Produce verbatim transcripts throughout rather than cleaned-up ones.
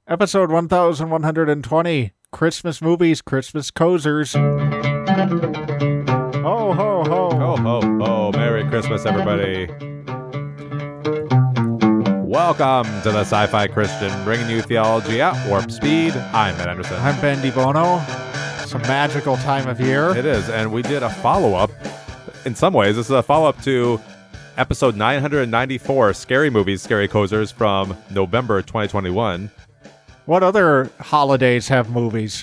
Episode one thousand one hundred twenty, Christmas Movies, Christmas Cozers. Ho, ho, ho. Ho, ho, ho. Merry Christmas, everybody. Welcome to the Sci-Fi Christian, bringing you theology at warp speed. I'm Matt Anderson. I'm Ben DiBono. It's a magical time of year. It is, and we did a follow-up. In some ways, this is a follow-up to episode nine hundred ninety-four, Scary Movies, Scary Cozers, from November twenty twenty-one. What other holidays have movies?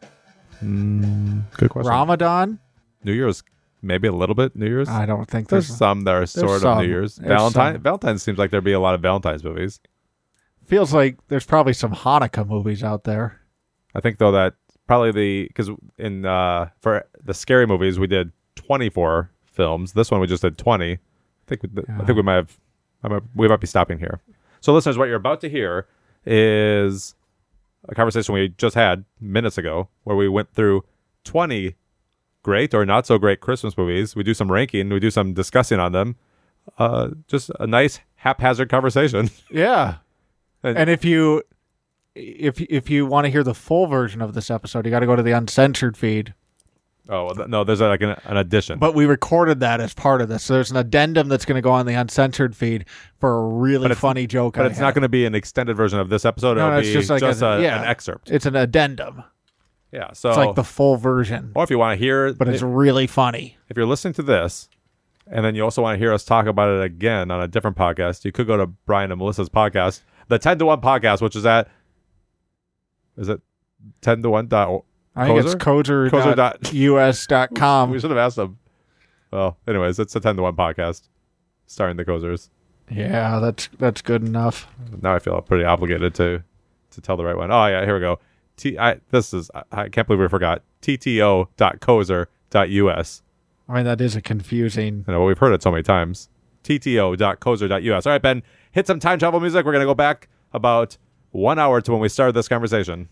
Mm, good question. Ramadan? New Year's, maybe a little bit. New Year's. I don't think There's there's... some that are sort some. of New Year's. There's Valentine. some. Valentine's seems like there'd be a lot of Valentine's movies. Feels like there's probably some Hanukkah movies out there. I think though that probably the because in uh, for the scary movies we did twenty-four films. This one we just did twenty. I think we, Yeah. I think we might have I might, we might be stopping here. So listeners, what you're about to hear is a conversation we just had minutes ago where we went through twenty great or not so great Christmas movies. We do some ranking, we do some discussing on them. Uh, just a nice haphazard conversation. Yeah. And- And if you if if you want to hear the full version of this episode, you got to go to the uncensored feed. Oh th- no, there's like an, an addition. But we recorded that as part of this. So there's an addendum that's going to go on the uncensored feed for a really But it's- funny joke. But I it's had. not going to be an extended version of this episode. No, It'll no, it's be just like just a- a, yeah. an excerpt. It's an addendum. Yeah, so It's like the full version, or if you want to hear, but it's really funny. if you're listening to this, and then you also want to hear us talk about it again on a different podcast, you could go to Brian and Melissa's podcast, the ten to one podcast, which is at is it ten to one dot I think it's Kozer? kozer Kozer dot u s dot com. We should have asked them. Well, anyways, it's a ten to one podcast starring the Kozers. Yeah, that's that's good enough. Now I feel pretty obligated to to tell the right one. Oh yeah, here we go. T I this is I, I can't believe we forgot. T T O dot kozer dot U S. I mean, that is a confusing. I know we've heard it so many times. T T O dot kozer dot U S. All right, Ben, hit some time travel music. We're gonna go back about one hour to when we started this conversation.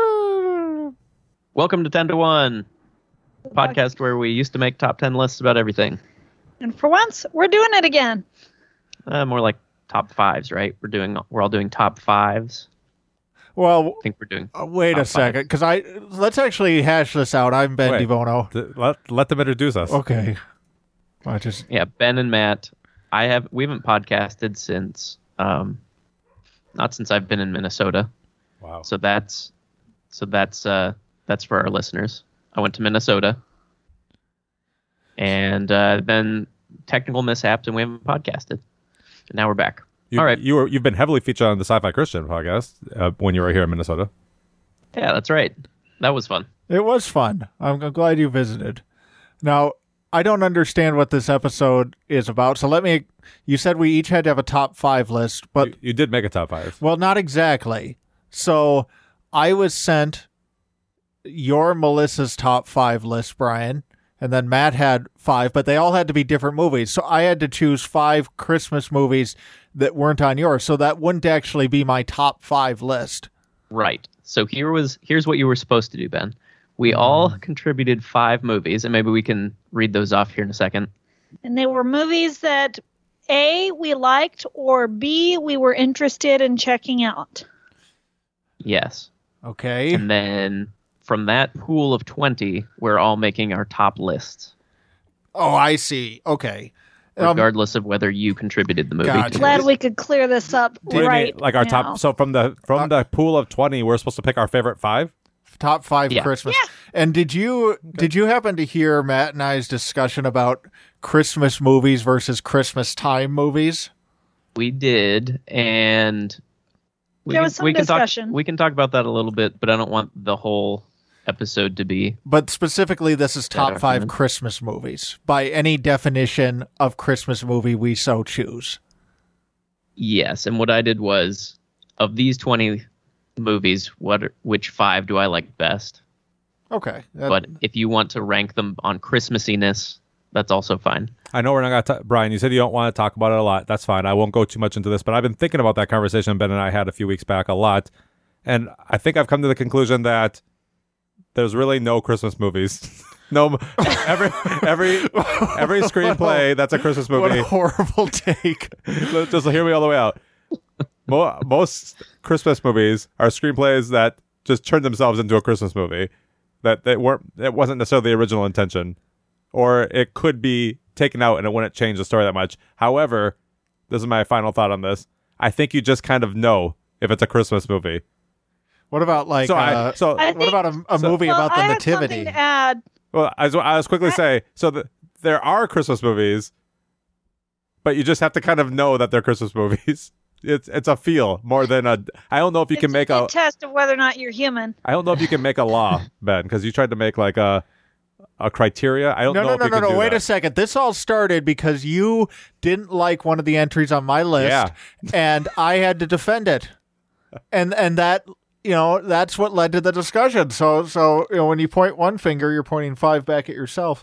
Welcome to ten to one, podcast where we used to make top ten lists about everything. And for once, we're doing it again. Uh, more like top fives, right? We're doing we're all doing top fives. Well, I think we're doing. uh, wait top a second, because I let's actually hash this out. I'm Ben Wait. DiBono. Th- Let, let them introduce us. Okay. I just Yeah, Ben and Matt. I have we haven't podcasted since um, not since I've been in Minnesota. Wow. So that's so that's uh that's for our listeners. I went to Minnesota, and uh, then technical mishaps, and we haven't podcasted. And now we're back. You, all right. You were you've been heavily featured on the Sci-Fi Christian podcast uh, when you were here in Minnesota. Yeah, that's right. That was fun. It was fun. I'm, I'm glad you visited. Now, I don't understand what this episode is about. So let me. You said we each had to have a top five list, but you, you did make a top five. well, not exactly. So I was sent your Melissa's top five list, Brian, and then Matt had five, but they all had to be different movies. So I had to choose five Christmas movies that weren't on yours. So that wouldn't actually be my top five list. Right. So here was here's what you were supposed to do, Ben. We all contributed five movies, and maybe we can read those off here in a second. And they were movies that A, we liked, or B, we were interested in checking out. Yes. Okay. And then from that pool of twenty, we're all making our top lists, Oh, I see. Okay. Um, regardless of whether you contributed the movie. Gotcha. to Glad it. we could clear this up What do you mean? right Like our now. top. So from the from Uh, the pool of twenty, we're supposed to pick our favorite five. top five Yeah. Christmas. And did you did you happen to hear Matt and I's discussion about Christmas movies versus Christmas time movies? We did, and we There can, was some we can discussion. talk. We can talk about that a little bit, but I don't want the whole episode to be. But specifically, this is top That five argument. Christmas movies by any definition of Christmas movie we so choose. Yes, and what I did was, of these twenty movies, what are- which five do I like best? Okay. That- But if you want to rank them on Christmassiness, that's also fine. I know we're not going to. Brian, you said you don't want to talk about it a lot. That's fine. I won't go too much into this, but I've been thinking about that conversation Ben and I had a few weeks back a lot, and I think I've come to the conclusion that there's really no Christmas movies. No, every every every screenplay that's a Christmas what movie. a horrible take. Just hear me all the way out. Mo- most Christmas movies are screenplays that just turned themselves into a Christmas movie. That that weren't. It wasn't necessarily the original intention, or it could be taken out and it wouldn't change the story that much. However, this is my final thought on this. I think you just kind of know if it's a Christmas movie. What about like? So I- uh, so- I what think- about a, a so- movie Well, about the I have nativity? something to add. Well, I was, I was quickly say so that there are Christmas movies, but you just have to kind of know that they're Christmas movies. It's it's a feel more than a. I don't know if you It's can make a a. test of whether or not you're human. I don't know if you can make a law, Ben, because you tried to make like a a criteria. I don't No, know no, if no, you no, can no. do Wait that. a second. This all started because you didn't like one of the entries on my list, Yeah. and I had to defend it, and and that you know that's what led to the discussion. So so you know when you point one finger, you're pointing five back at yourself.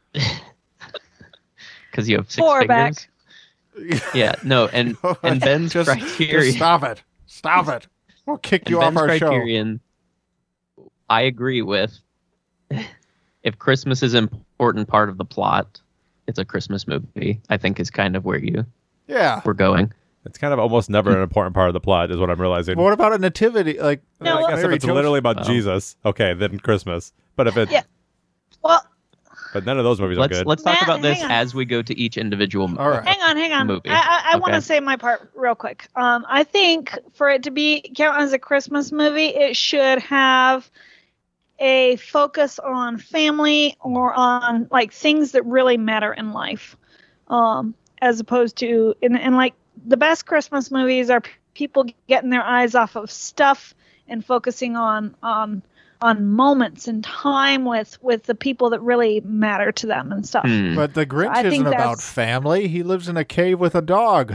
Because you have six Four fingers. back. Yeah, no, and and Ben's just, criteria. just stop it. Stop it. We'll kick and you Ben's off our show. criterion, I agree with. If Christmas is an important part of the plot, it's a Christmas movie. I think is kind of where you Yeah. we're going. It's kind of almost never an important part of the plot, is what I'm realizing. What about a nativity? Like, No, I guess if Mary it's Joseph- literally about Oh. Jesus, okay, then Christmas. But if it, Yeah. Well, but none of those movies Let's are good. let's talk Matt, about this hang on. as we go to each individual movie. All right. hang on, hang on. Movie. I, I, I want Okay. to say my part real quick. Um, I think for it to be count as a Christmas movie, it should have a focus on family or on like things that really matter in life, um, as opposed to and, and like the best Christmas movies are p- people getting their eyes off of stuff and focusing on on on moments and time with with the people that really matter to them and stuff. Hmm. But the Grinch I think isn't about that's- family. He lives in a cave with a dog.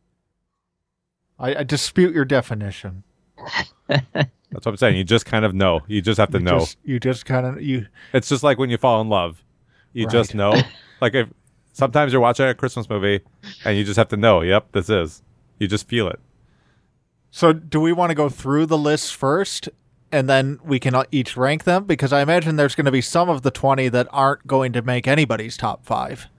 I, I dispute your definition. That's what I'm saying. You just kind of know. You just have to you know. Just, you just kind of you. It's just like when you fall in love. You Right. just know. Like if sometimes you're watching a Christmas movie and you just have to know, yep, this is. You just feel it. So, do we want to go through the lists first, and then we can each rank them? Because I imagine there's going to be some of the twenty that aren't going to make anybody's top five.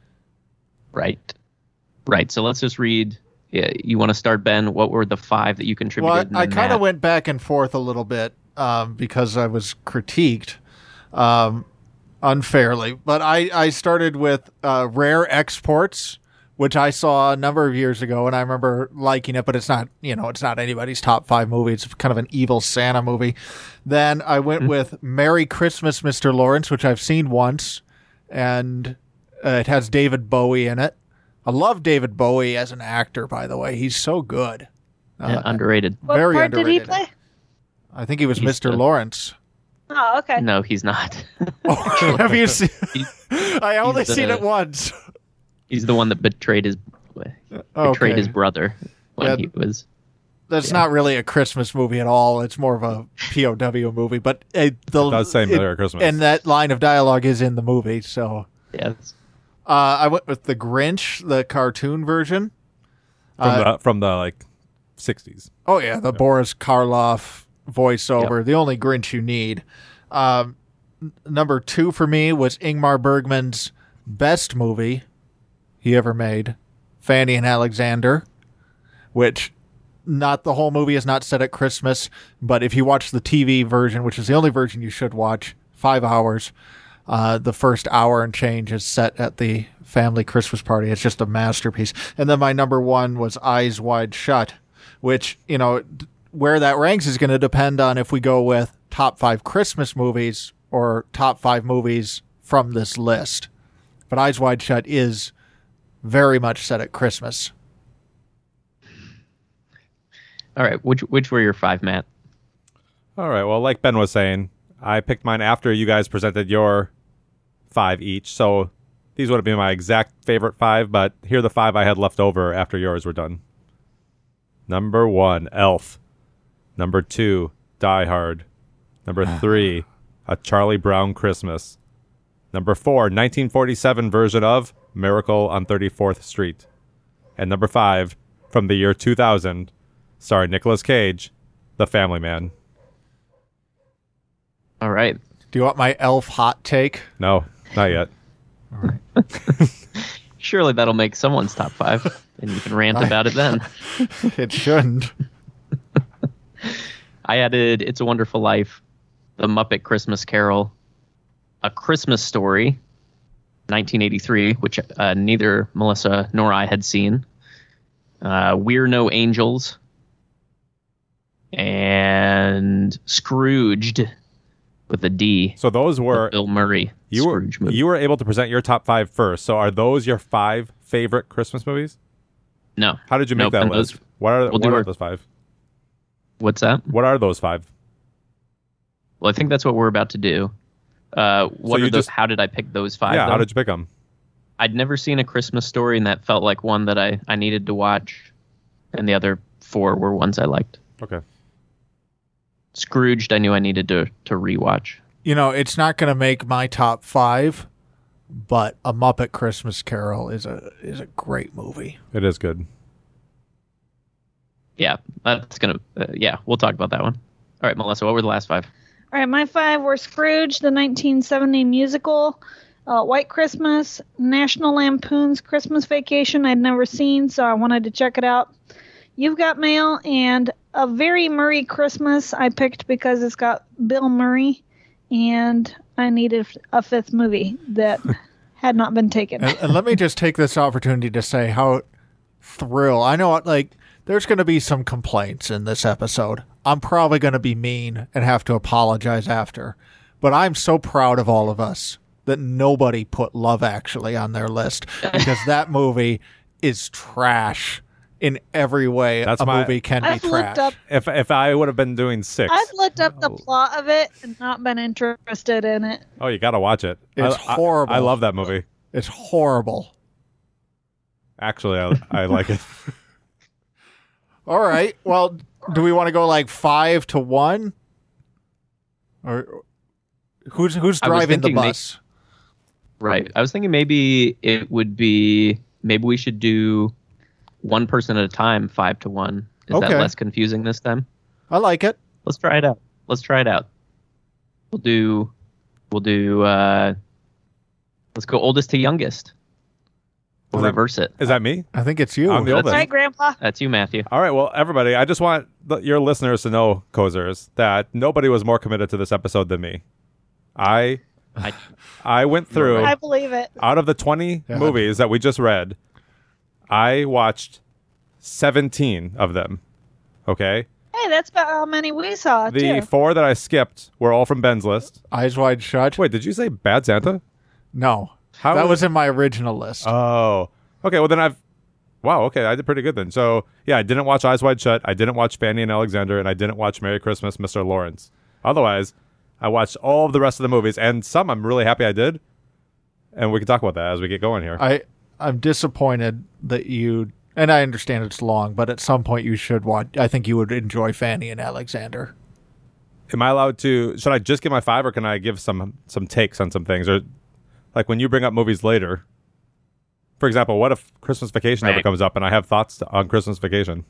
Right. Right. So let's just read. Yeah, you want to start, Ben? What were the five that you contributed? Well, and I, I then kind of Matt? went back and forth a little bit um, because I was critiqued um, unfairly. But I, I started with uh, Rare Exports, which I saw a number of years ago, and I remember liking it. But it's not, you know, it's not anybody's top five movie. It's kind of an evil Santa movie. Then I went with Merry Christmas, Mister Lawrence, which I've seen once, and uh, it has David Bowie in it. I love David Bowie as an actor, by the way. He's so good. Yeah, Uh, underrated. What Very part did he underrated. play? I think he was He's Mister the- Lawrence. Oh, okay. No, he's not. Oh, have you seen? He's- I only he's the- seen it once. He's the one that betrayed his betrayed Okay. his brother when Yeah. he was. That's yeah. not really a Christmas movie at all. It's more of a P O W movie. But it, the, It does say Merry Christmas. and that line of dialogue is in the movie. So Yes. uh, I went with the Grinch, the cartoon version. From Uh, the from the like sixties. Oh yeah, the Boris Karloff voiceover, the only Grinch you need. Um, n- number two for me was Ingmar Bergman's best movie he ever made, Fanny and Alexander, which not the whole movie is not set at Christmas, but if you watch the T V version, which is the only version you should watch, five hours, uh, the first hour and change is set at the family Christmas party. It's just a masterpiece. And then my number one was Eyes Wide Shut, which, you know, d- where that ranks is going to depend on if we go with top five Christmas movies or top five movies from this list. But Eyes Wide Shut is very much set at Christmas. All right. Which which were your five, Matt? All right. Well, like Ben was saying, I picked mine after you guys presented your five each. So these would have been my exact favorite five, but here are the five I had left over after yours were done. Number one, Elf. Number two, Die Hard. Number three, A Charlie Brown Christmas. Number four, nineteen forty-seven version of Miracle on thirty-fourth Street. And number five, from the year two thousand, starring Nicolas Cage, The Family Man. All right. Do you want my elf hot take? No, not yet. Surely that'll make someone's top five, and you can rant about it then. It shouldn't. I added It's a Wonderful Life, The Muppet Christmas Carol, A Christmas Story, nineteen eighty-three, which uh, neither Melissa nor I had seen, uh, We're No Angels, and Scrooged with a D. So those were Bill Murray. you were Scrooge movie. you were able to present your top five first. So are those your five favorite Christmas movies? No. How did you make Nope, that and list? those- what are we'll what do are our- those five? What's that? What are those five? Well, I think that's what we're about to do. Uh, what you are those? just- How did I pick those five? yeah, though? how did you pick them? I'd never seen A Christmas Story, and that felt like one that I, I needed to watch. And the other four were ones I liked. Okay. Scrooged, I knew I needed to to rewatch. You know, it's not going to make my top five, but A Muppet Christmas Carol is a is a great movie. It is good. Yeah, that's gonna. Uh, yeah, we'll talk about that one. All right, Melissa, what were the last five? All right, my five were Scrooge, the nineteen seventy musical, uh, White Christmas, National Lampoon's Christmas Vacation I'd never seen, so I wanted to check it out. You've Got Mail, and A Very Murray Christmas I picked because it's got Bill Murray, and I needed a fifth movie that had not been taken. And, and let me just take this opportunity to say how thrilled. I know, like, there's going to be some complaints in this episode. I'm probably going to be mean and have to apologize after. But I'm so proud of all of us that nobody put Love Actually on their list, because that movie is trash in every way That's a my- movie can be I've trash. looked up If if I would have been doing six, I've looked up the Oh. plot of it and not been interested in it. oh, you got to watch it. It's I- I- horrible. I love that movie. It's horrible. Actually, I, I like it. All right. Well, do we want to go like five to one? Or who's who's I was driving the thinking may- bus? Right. I was thinking maybe it would be. Maybe we should do one person at a time, five to one. Is Okay. that less confusing this time? I like it. Let's try it out. Let's try it out. We'll do. We'll do. Uh, let's go oldest to youngest. We'll Is that- reverse it. Is that me? I think it's you. I'm the That's oldest. All right, Grandpa. That's you, Matthew. All right, well, everybody, I just want the, your listeners to know, Kozers, that nobody was more committed to this episode than me. I I, I went through, I believe it. out of the twenty Yeah. movies that we just read, I watched seventeen of them. Okay? Hey, that's about how many we saw, The too. four that I skipped were all from Ben's list. Eyes Wide Shut. Wait, did you say Bad Santa? No. How that is- was in my original list. Oh. Okay, well then I've wow, okay, I did pretty good then. So yeah, I didn't watch Eyes Wide Shut, I didn't watch Fanny and Alexander, and I didn't watch Merry Christmas, Mister Lawrence. Otherwise, I watched all of the rest of the movies, and some I'm really happy I did. And we can talk about that as we get going here. I I'm disappointed that you, and I understand it's long, but at some point you should watch. I think you would enjoy Fanny and Alexander. Am I allowed to should I just give my five, or can I give some some takes on some things? Or like when you bring up movies later, for example, what if Christmas Vacation ever Right. comes up and I have thoughts to, on Christmas Vacation?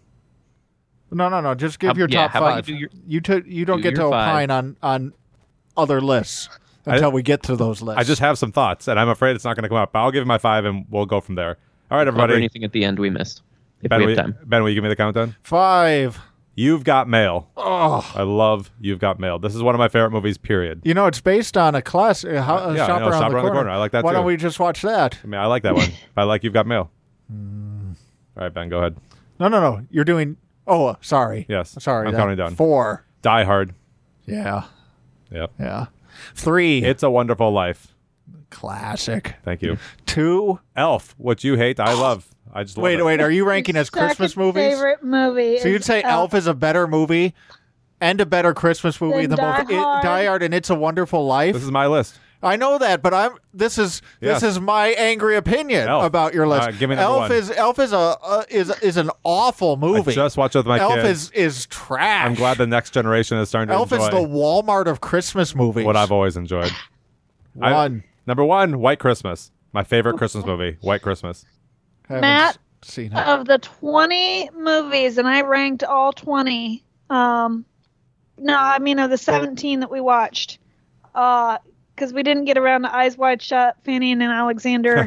No, no, no. Just give How- your yeah, top how about five. you do your- you to, you don't do get to your five. opine on on other lists I- until we get to those lists. I just have some thoughts, and I'm afraid it's not going to come up. But I'll give you my five, and we'll go from there. All right, cover everybody. anything at the end we missed. If Ben, we will have you, time. Ben, will you give me the countdown? five. You've Got Mail. Oh, I love You've Got Mail. This is one of my favorite movies, period. you know it's based on a class. Uh, how, uh, Yeah, I shop know, around, Shop the, Around the corner. Corner. I like that Why too. don't we just watch that? I mean, I like that one. I like You've Got Mail. Hmm. All right, Ben, go ahead. No, no, no. You're doing. Oh, sorry. Yes. Sorry. I'm that- counting down. Four. Die Hard. Yeah. Yep. Yeah. Three. It's a Wonderful Life. Classic. Thank you. Two. Elf. What you hate, I love. I just love Wait, it. wait. Are you ranking as Christmas Second movies? favorite movie. So you'd is say Elf is a better movie and a better Christmas movie Then than both Die it- Hard. Die Hard and It's a Wonderful Life. This is my list. I know that, but I'm. This is Yes. this is my angry opinion Elf. about your list. Uh, give me number Elf one. is Elf is a uh, is is an awful movie. I just watched it with my Elf kids. is is trash. I'm glad the next generation is starting to Elf enjoy is the Walmart of Christmas movies. what I've always enjoyed. I- One. number one, White Christmas. My favorite Christmas movie, White Christmas. Haven't Matt, seen it. of the twenty movies, and I ranked all twenty. Um, no, I mean of the seventeen that we watched, because we didn't get around to Eyes Wide Shut, Fanny and Alexander,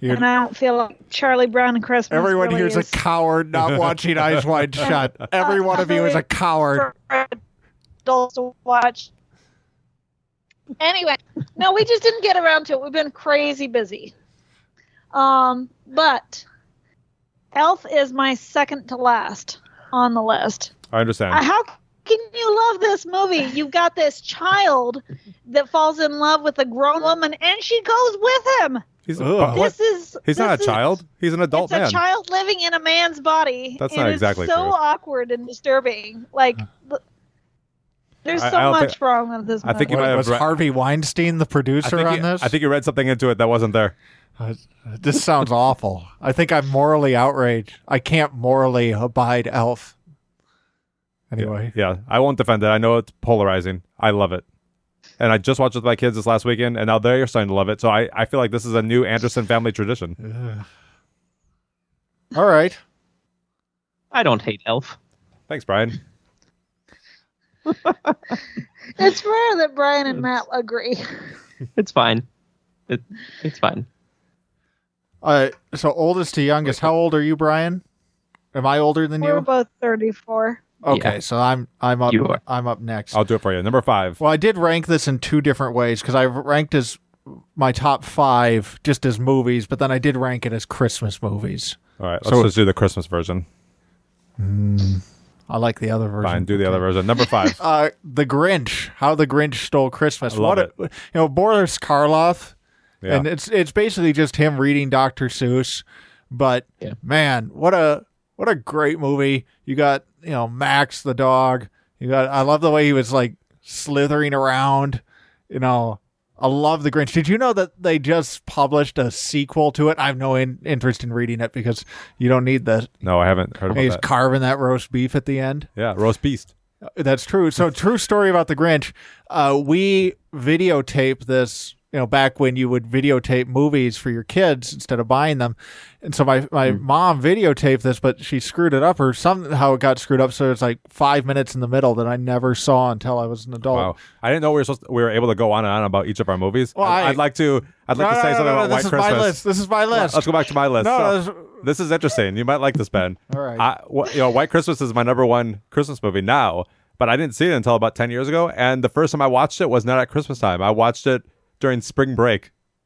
You're- and I don't feel like Charlie Brown and Christmas. Everyone really here's a is coward not watching Eyes Wide Shut. Every one of you is a coward. for adults to watch. Anyway, no, we just didn't get around to it. We've been crazy busy. Um, but Elf is my second to last on the list. I understand. Uh, How can you love this movie? You've got this child that falls in love with a grown woman, and she goes with him. He's, Ugh. but what? This is He's not this a is- child. He's an adult It's man. a child living in a man's body. That's It not is exactly so true. awkward and disturbing. Like, th- there's I- so I don't much think- wrong with this I movie. think you might What, have was re- Harvey Weinstein the I producer think, on you, this? I think you read something into it that wasn't there. Uh, this sounds awful. I think I'm morally outraged. I can't morally abide Elf. Anyway, Yeah, I won't defend it. I know it's polarizing. I love it. And I just watched it with my kids this last weekend, and now they're starting to love it. So I, I feel like this is a new Anderson family tradition. all right. I don't hate Elf. Thanks, Brian. It's rare that Brian and Matt agree. It's fine. It, it's fine. Uh, so oldest to youngest. How old are you, Brian? Am I older than We're you? both thirty-four. Okay, Yeah. so I'm I'm up You are. I'm up next. I'll do it for you. Number five. Well, I did rank this in two different ways because I ranked as my top five just as movies, but then I did rank it as Christmas movies. All right, let's So- just do the Christmas version. I like the other version. Fine, do the other version. Number five. Uh, the Grinch. How the Grinch Stole Christmas. I love what a, you know, Boris Karloff, Yeah. and it's it's basically just him reading Doctor Seuss. But Yeah. man, what a what a great movie! You got you know Max the dog. You got. I love the way he was like slithering around. You know, I love the Grinch. Did you know that they just published a sequel to it? I have no in, interest in reading it because you don't need the. No, I haven't heard about He's that. carving that roast beef at the end. Yeah, roast beast. That's true. So, true story about the Grinch. Uh, we videotape this, you know, back when you would videotape movies for your kids instead of buying them. And so my, my mom videotaped this, but she screwed it up or somehow it got screwed up. So it's like five minutes in the middle that I never saw until I was an adult. Wow, I didn't know we were supposed to, we were able to go on and on about each of our movies. Well, I'd, I- I'd like to. I'd like No, to say no, something no, no, about this White is Christmas. my list. This is my list. Let's go back to my list. No, So, this- this is interesting. You might like this, Ben. All right. I, wh- you know, White Christmas is my number one Christmas movie now, but I didn't see it until about ten years ago. And the first time I watched it was not at Christmas time. I watched it during spring break.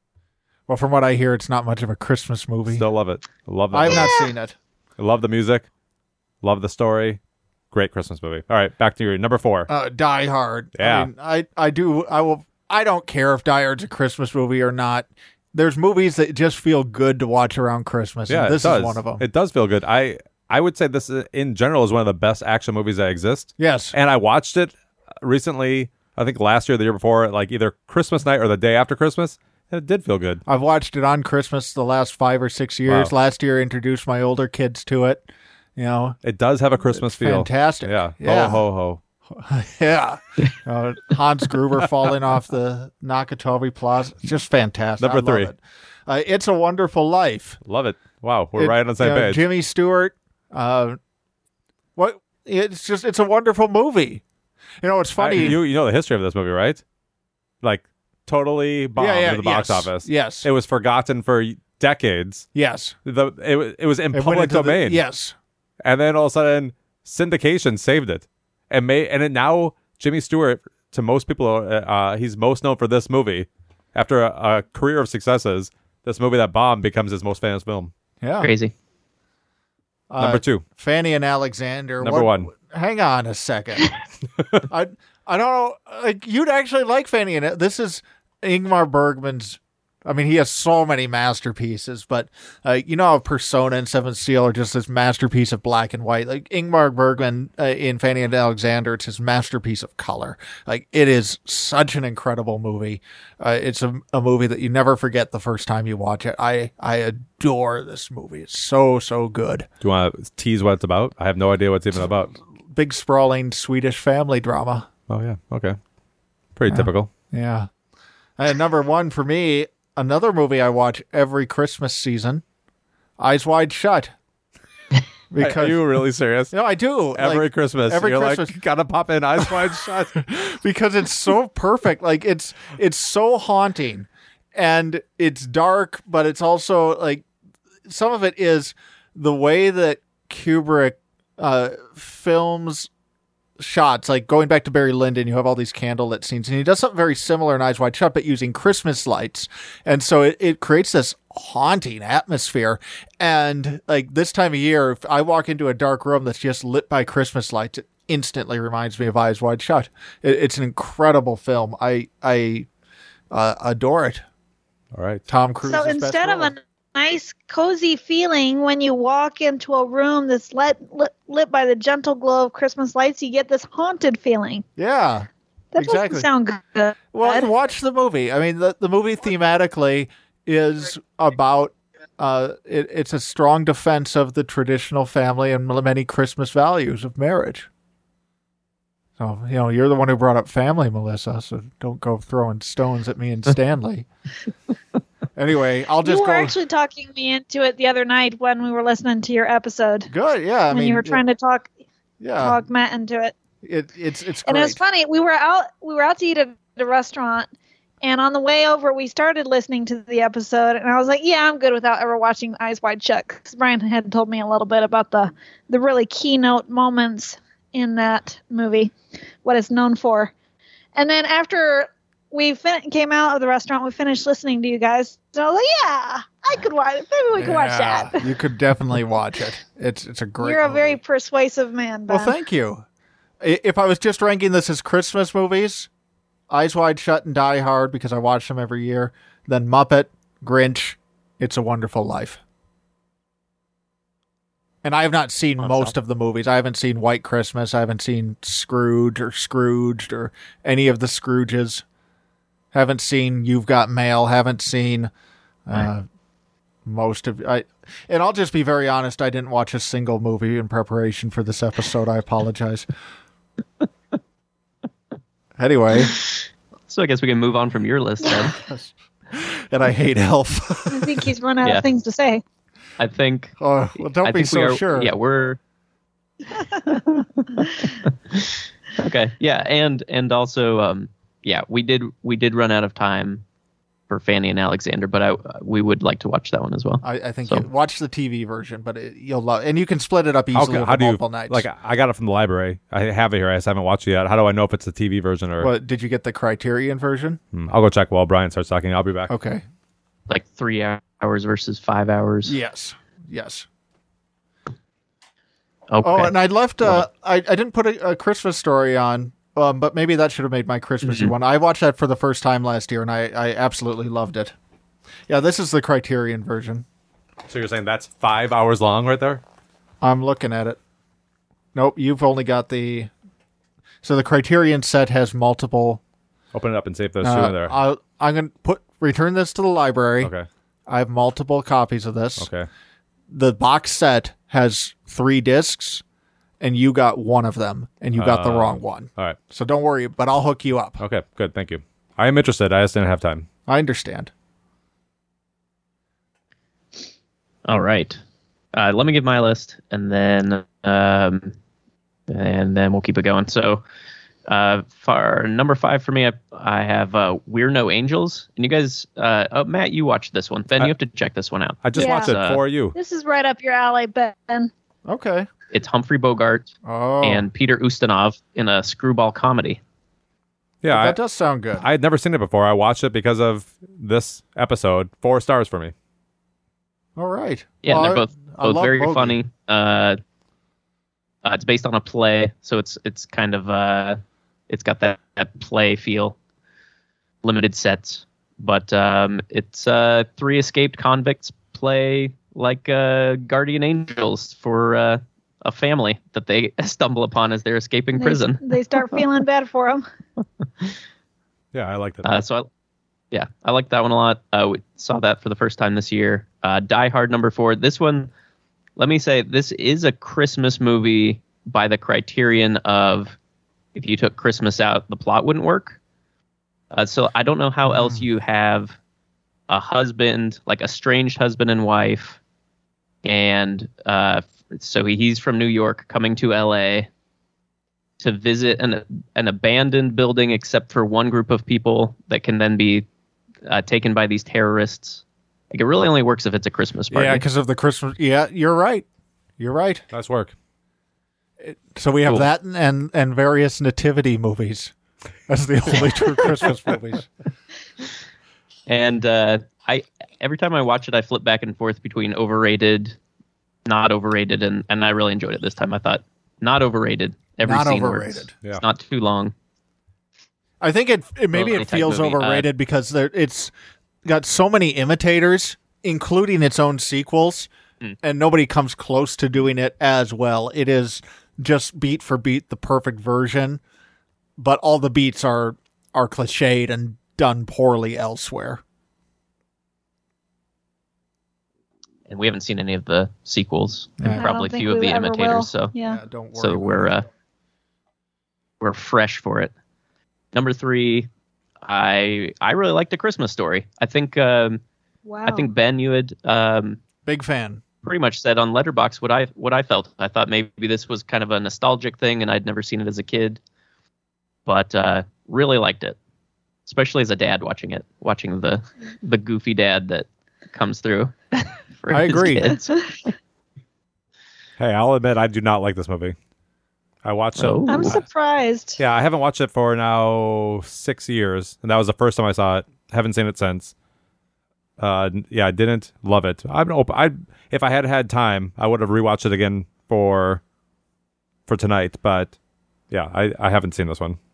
Well, from what I hear, it's not much of a Christmas movie. Still love it. Love that. I've movie. not seen it. Love the music. Love the story. Great Christmas movie. All right, back to your number four. Uh, Die Hard. Yeah. I mean, I, I do. I will. I don't care if Die Hard's a Christmas movie or not. There's movies that just feel good to watch around Christmas. Yeah, and this it does. is one of them. It does feel good. I I would say this is, in general is one of the best action movies that exist. yes. And I watched it recently. I think last year, or the year before, like either Christmas night or the day after Christmas. And it did feel good. I've watched it on Christmas the last five or six years. Wow. Last year, I introduced my older kids to it. You know, It does have a Christmas feel. fantastic. Yeah. Yeah. Ho ho ho. yeah. Uh, Hans Gruber falling off the Nakatomi Plaza. It's just fantastic. Number I love three. it. Uh, It's a Wonderful Life. Love it. Wow, we're It- right on the same you know, page. Jimmy Stewart. Uh, what? It's just. It's a wonderful movie. You know, it's I- funny. you you know the history of this movie, right? Like totally bombed yeah, yeah, at the box yes, office. Yes. It was forgotten for decades. yes. The it, wa- it was in It went public into the- domain. yes. And then all of a sudden, syndication saved it, and made and it now Jimmy Stewart to most people, uh, uh, he's most known for this movie. After a, a career of successes, this movie that bombed becomes his most famous film. Yeah. Crazy. Uh, Number two, Fanny and Alexander. Number what- one. Hang on a second. I I don't know. Like you'd actually like Fanny and this is Ingmar Bergman's. I mean, he has so many masterpieces, but uh, you know how Persona and Seven Seal are just this masterpiece of black and white. Like Ingmar Bergman uh, in Fanny and Alexander, it's his masterpiece of color. Like it is such an incredible movie. Uh, it's a, a movie that you never forget the first time you watch it. I I adore this movie. It's so so good. do you want to tease what it's about? I have no idea what it's even about. Big sprawling Swedish family drama. Oh yeah, okay, pretty typical. Yeah. And number one for me, another movie I watch every Christmas season, Eyes Wide Shut. Because Are you really serious? no, I do Every like, Christmas, every you're Christmas. like gotta pop in, eyes wide shut. because it's so perfect. Like it's it's so haunting, and it's dark, but it's also like some of it is the way that Kubrick uh, films shots, like going back to Barry Lyndon, you have all these candlelit scenes, and he does something very similar in Eyes Wide Shut, but using Christmas lights. And so it, it creates this haunting atmosphere. And like this time of year, if I walk into a dark room that's just lit by Christmas lights, it instantly reminds me of Eyes Wide Shut. It, it's an incredible film. I I uh, adore it. All right. Tom Cruise. So instead of a nice, cozy feeling when you walk into a room that's lit, lit, lit by the gentle glow of Christmas lights, you get this haunted feeling. Yeah. That exactly. doesn't sound good. Well, watch the movie. I mean, the, the movie thematically is about, uh, it, it's a strong defense of the traditional family and many Christmas values of marriage. So, you know, you're the one who brought up family, Melissa, so don't go throwing stones at me and Stanley. Anyway, I'll just you were go. actually talking me into it the other night when we were listening to your episode. Good, yeah. I when mean, you were trying to talk, yeah, talk Matt into it. It, it's it's great. And it was funny. We were out. We were out to eat at a restaurant, and on the way over, we started listening to the episode, and I was like, "Yeah, I'm good without ever watching Eyes Wide Shut." Because Brian had told me a little bit about the the really keynote moments in that movie, what it's known for. And then after we fin- came out of the restaurant, we finished listening to you guys. So I was like, yeah, I could watch it. Maybe we could watch Yeah, that. You could definitely watch it. It's it's a great You're a movie. very persuasive man, Ben. Well, thank you. I- If I was just ranking this as Christmas movies, Eyes Wide Shut and Die Hard, because I watch them every year, then Muppet, Grinch, It's a Wonderful Life. And I have not seen Awesome. most of the movies. I haven't seen White Christmas. I haven't seen Scrooge or Scrooged or any of the Scrooges. Haven't seen You've Got Mail. Haven't seen uh, Right. most of I. And I'll just be very honest. I didn't watch a single movie in preparation for this episode. I apologize. Anyway, So I guess we can move on from your list then. and I hate Elf. I think he's run out Yeah. of things to say. I think. Oh, well, don't I be think so we are, sure. Yeah, we're. Okay. Yeah, and and also, um, yeah, we did we did run out of time for Fanny and Alexander, but I we would like to watch that one as well. I, I think So- you, watch the T V version, but it, you'll love, and you can split it up easily Okay, over how do you multiple nights. like? I got it from the library. I have it here. I just haven't watched it yet. How do I know if it's the T V version or? What, did you get the Criterion version? Hmm, I'll go check while Brian starts talking. I'll be back. Okay. Like three hours versus five hours. Yes. Yes. Okay. Oh, and I left. Uh, I I didn't put a, a Christmas Story on, um, but maybe that should have made my Christmassy Mhm. one. I watched that for the first time last year, and I, I absolutely loved it. Yeah, this is the Criterion version. So you're saying that's five hours long right there? I'm looking at it. Nope, you've only got the. So the Criterion set has multiple. Open it up and see if there's Uh, two in there. I'll, I'm gonna put return this to the library. Okay. I have multiple copies of this. Okay. The box set has three discs, and you got one of them, and you got the Uh, wrong one. All right. So don't worry, but I'll hook you up. Okay. Good. Thank you. I am interested. I just didn't have time. I understand. All right. Uh, let me give my list, and then um, and then we'll keep it going. So, uh, for number five for me, I, I have uh, We're No Angels, and you guys, uh, oh, Matt, you watched this one. Ben, I- you have to check this one out. I just Yeah. watched it Uh, for you. This is right up your alley, Ben. Okay. It's Humphrey Bogart Oh, and Peter Ustinov in a screwball comedy. Yeah. that I, does sound good. I had never seen it before. I watched it because of this episode. Four stars for me. All right. Yeah, Well, they're I- both I both love very Bogey. funny. Uh, uh, it's based on a play, so it's it's kind of uh, it's got that, that play feel. Limited sets, but um, it's uh, three escaped convicts play like uh, guardian angels for uh, a family that they stumble upon as they're escaping They- prison. They, start feeling bad for him. Yeah, I liked it. Uh, so I, yeah, I like that one a lot. Uh, we saw that for the first time this year. Uh, Die Hard number four. This one, let me say, this is a Christmas movie by the criterion of if you took Christmas out, the plot wouldn't work. Uh, so I don't know how else you have a husband, like a estranged husband and wife, and uh, so he's from New York coming to L A to visit an an abandoned building except for one group of people that can then be uh, taken by these terrorists. Like, it really only works if it's a Christmas party. Yeah, because of the Christmas. Yeah, you're right. You're right. Nice work. So we have Cool. that and, and and various nativity movies. That's the only true Christmas movies. And uh, I every time I watch it, I flip back and forth between overrated, not overrated, and, and I really enjoyed it this time. I thought, not overrated. Every Not scene overrated. works. Yeah. It's not too long. I think it, it maybe Well, it any-type feels movie. Uh, overrated because there it's got so many imitators, including its own sequels, Mm. and nobody comes close to doing it as well. It is just beat for beat the perfect version, but all the beats are are cliched and done poorly elsewhere. And we haven't seen any of the sequels, Yeah. I and don't probably think few of we the ever imitators. will. So Yeah. don't worry. so we're uh, we're fresh for it. Number three, I I really liked A Christmas Story. I think um, Wow. I think Ben, you had um, Big fan. pretty much said on Letterboxd what I what I felt. I thought maybe this was kind of a nostalgic thing, and I'd never seen it as a kid, but uh, really liked it, especially as a dad watching it, watching the the goofy dad that comes through. For I his agree. kids. Hey, I'll admit I do not like this movie. I watched it. Oh. I'm surprised. Yeah, I haven't watched it for now six years, and that was the first time I saw it. Haven't seen it since. Uh, yeah, I didn't love it. I'm open. I if I had had time, I would have rewatched it again for for tonight. But yeah, I, I haven't seen this one.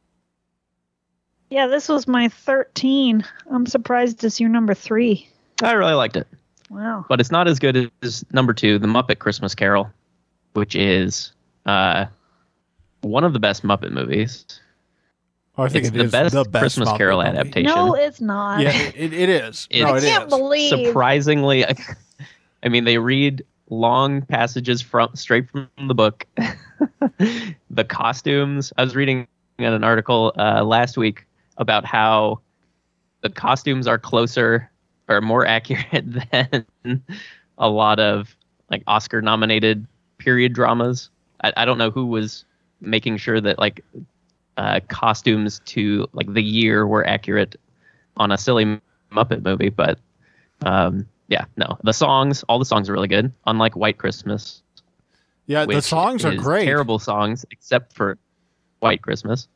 Yeah, this was my thirteen. I'm surprised it's your number three. I really liked it. Wow. But it's not as good as number two, The Muppet Christmas Carol, which is uh, one of the best Muppet movies. Oh, I think It's it the is best the best Christmas Muppet Carol movie. adaptation. No, it's not. Yeah, it, it is. It's- no, I it can't is. believe. Surprisingly, I mean, they read long passages from straight from the book. The costumes. I was reading an article uh, last week about how the costumes are closer or more accurate than a lot of like Oscar nominated period dramas. I, I don't know who was making sure that like uh, costumes to like the year were accurate on a silly Muppet movie, but um, yeah, no, the songs, all the songs are really good. Unlike White Christmas, Yeah, the which songs are is great. terrible songs except for White Christmas.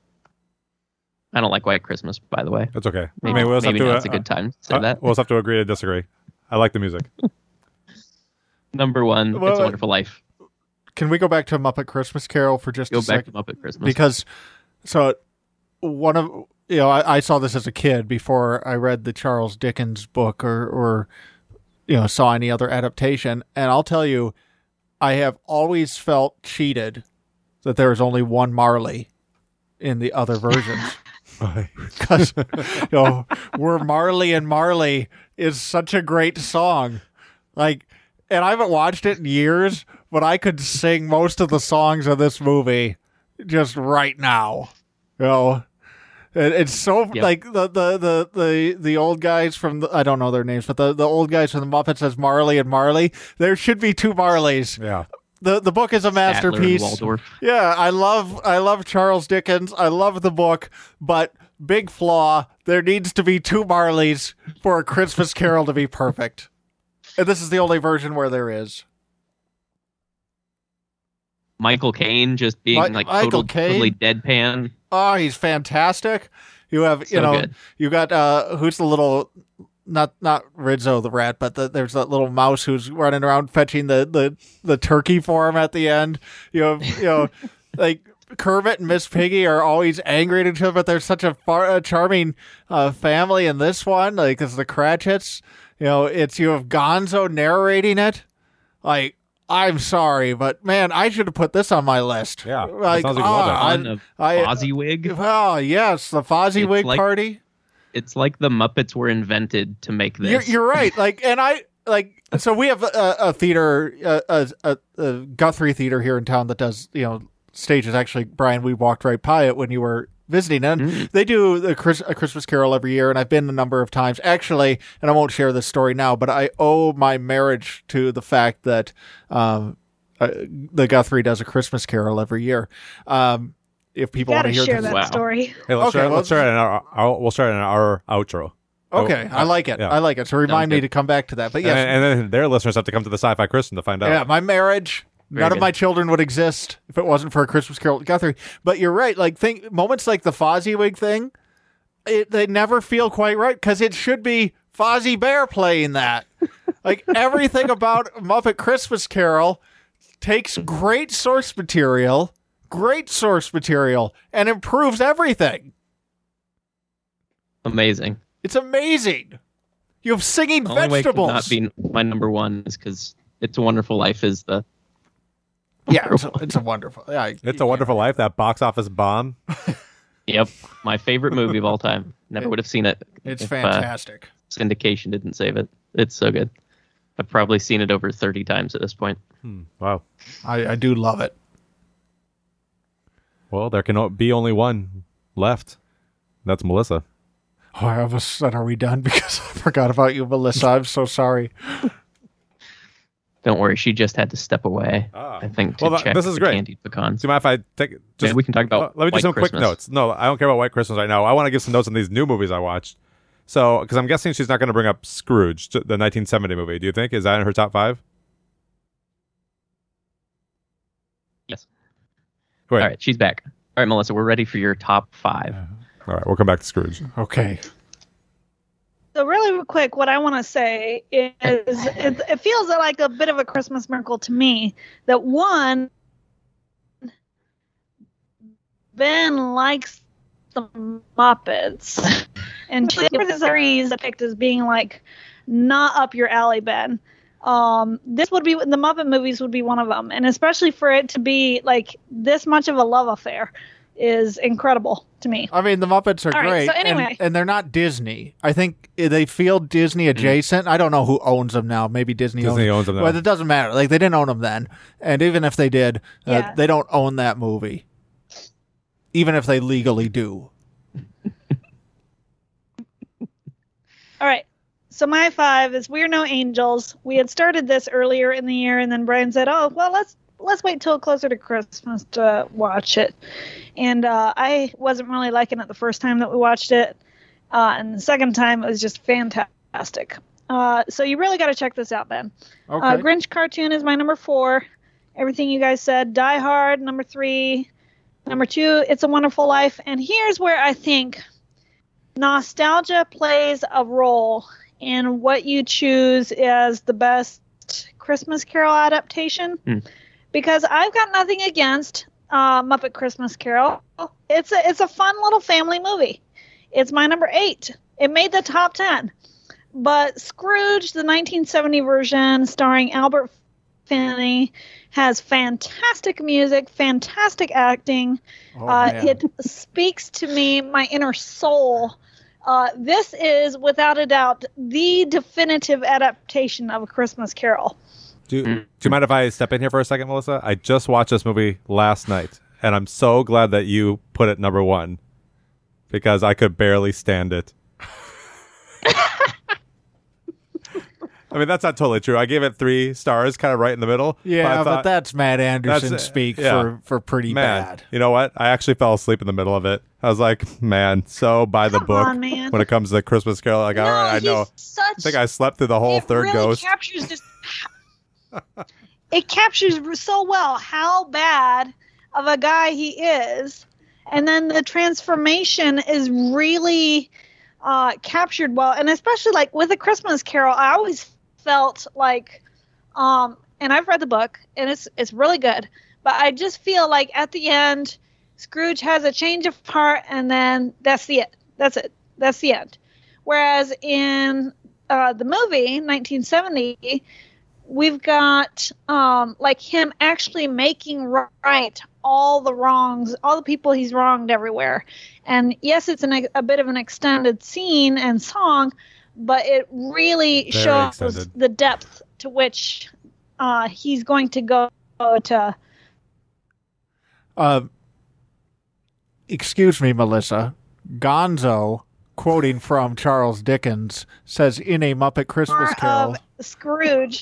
I don't like White Christmas, by the way. It's okay. Maybe, I mean, we'll just have maybe to. now's uh, a good time to say uh, that. We'll just have to agree to disagree. I like the music. Number one, Well, It's a Wonderful Life. Can we go back to Muppet Christmas Carol for just Go a back second? to Muppet Christmas. Because so one of you know I, I saw this as a kid before I read the Charles Dickens book or or you know saw any other adaptation, and I'll tell you, I have always felt cheated that there is only one Marley in the other versions. Because you know, "We're Marley and Marley" is such a great song, like, and I haven't watched it in years, but I could sing most of the songs of this movie just right now. You know, it, it's so Yep. like the, the the the the old guys from the, I don't know their names, but the the old guys from the Muppets says Marley and Marley. There should be two Marleys. Yeah. The the book is a Statler and masterpiece. Waldorf. Yeah, I love I love Charles Dickens. I love the book, but big flaw, there needs to be two Marleys for A Christmas Carol to be perfect. And this is the only version where there is. Michael Caine just being Mi- like Michael total, Caine? totally deadpan. Oh, he's fantastic. You have, you So know, good. you got uh who's the little not not Rizzo the rat, but the, there's that little mouse who's running around fetching the, the, the turkey for him at the end. You have, you know, like Kermit and Miss Piggy are always angry at each other, but they're such a, far, a charming uh, family in this one. Like, it's the Cratchits. You know, it's you have Gonzo narrating it. Like, I'm sorry, but man, I should have put this on my list. Yeah, that like, sounds like you love it. ah, Son of I, Fozziewig. oh yes, the Fozziewig It's like- party. It's like the Muppets were invented to make this. You're, you're right. Like, and I like. So we have a, a theater, a, a, a, a Guthrie Theater here in town that does, you know, stages. Actually, Brian, we walked right by it when you were visiting, and Mm. they do the Chris, a Christmas Carol every year. And I've been a number of times, actually. And I won't share this story now, but I owe my marriage to the fact that um, uh, the Guthrie does a Christmas Carol every year. Um, if people want Gotta to hear share this, that Wow. story. Hey, let's Okay, start. well- Let's start in our, our. We'll start in our outro. Okay, Oh, I like it. yeah. I like it. So remind Sounds me good. to come back to that. But yes, And, and then their listeners have to come to the Sci-Fi Christian to find out. yeah, my marriage. Very none of good. my children would exist if it wasn't for A Christmas Carol with Guthrie. But you're right. Like think moments like the Fozzie thing, it, they never feel quite right because it should be Fozzie Bear playing that. Like everything about Muppet Christmas Carol takes great source material, great source material, and improves everything. Amazing. It's amazing. You have singing The only way it could vegetables. not be my number one is because It's a Wonderful Life is the. Yeah, it's a, it's a wonderful. Yeah, It's a Wonderful Life, that box office bomb. Yep, my favorite movie of all time. Never would have seen it. It's if, uh, fantastic. syndication didn't save it. It's so good. I've probably seen it over thirty times at this point. Hmm. Wow. I, I do love it. Well, there can o- be only one left. That's Melissa. Oh, I almost said, "Are we done?" Because I forgot about you, Melissa. I'm so sorry. Don't worry, she just had to step away. Ah. I think to Well, that- check this is the great. candied pecans. Do you mind if I take just Yeah, we can talk about let me do White some quick Christmas. notes. No, I don't care about White Christmas right now. I want to give some notes on these new movies I watched. So, because I'm guessing she's not going to bring up Scrooge, the nineteen seventy movie. Do you think is that in her top five? Yes. Wait. All right, she's back. All right, Melissa, we're ready for your top five. All right, we'll come back to Scrooge. Okay. So really quick, what I want to say is it, it feels like a bit of a Christmas miracle to me that one, Ben likes the Muppets, and two, the series picked as being like not up your alley, Ben. Um, this would be the Muppet movies would be one of them, and especially for it to be like this much of a love affair is incredible to me. I mean, the Muppets are All right, great, so anyway. and, and they're not Disney. I think they feel Disney adjacent. I don't know who owns them now. Maybe Disney, Disney owns owns them now. Well, it doesn't matter. Like they didn't own them then, and even if they did, uh, Yeah. they don't own that movie. Even if they legally do. All right. So my five is We're No Angels. We had started this earlier in the year, and then Brian said, "Oh, well, let's let's wait till closer to Christmas to watch it." And uh, I wasn't really liking it the first time that we watched it, uh, and the second time it was just fantastic. Uh, so you really got to check this out, Ben. Okay. Uh, Grinch cartoon is my number four. Everything you guys said. Die Hard, number three. Number two, It's a Wonderful Life. And here's where I think nostalgia plays a role in what you choose as the best Christmas Carol adaptation. Hmm. Because I've got nothing against uh, Muppet Christmas Carol. It's a it's a fun little family movie. It's my number eight. It made the top ten. But Scrooge, the nineteen seventy version starring Albert Finney, has fantastic music, fantastic acting. Oh, uh, man. it speaks to me, my inner soul. Uh, this is, without a doubt, the definitive adaptation of A Christmas Carol. Do, do you mind if I step in here for a second, Melissa? I just watched this movie last night, and I'm so glad that you put it number one because I could barely stand it. I mean, that's not totally true. I gave it three stars, kind of right in the middle. Yeah, I but, thought, that's Matt Anderson That's- speak yeah. for, for pretty man, bad. you know what? I actually fell asleep in the middle of it. I was like, man, so by the Come book on, man. when it comes to Christmas Carol. Like, all right, I he's know. Such, I think I slept through the whole it third really ghost. captures just it captures so well how bad of a guy he is, and then the transformation is really uh, captured well, and especially like with A Christmas Carol, I always felt like, um, and I've read the book, and it's it's really good, but I just feel like at the end, Scrooge has a change of heart, and then that's the it. That's it. That's the end. Whereas in uh, the movie nineteen seventy, we've got um, like him actually making right all the wrongs, all the people he's wronged everywhere. And yes, it's an, a bit of an extended scene and song, but it really Very shows extended. the depth to which uh, he's going to go to. Uh, excuse me, Melissa. Gonzo, quoting from Charles Dickens, says in A Muppet Christmas More Carol. of Scrooge.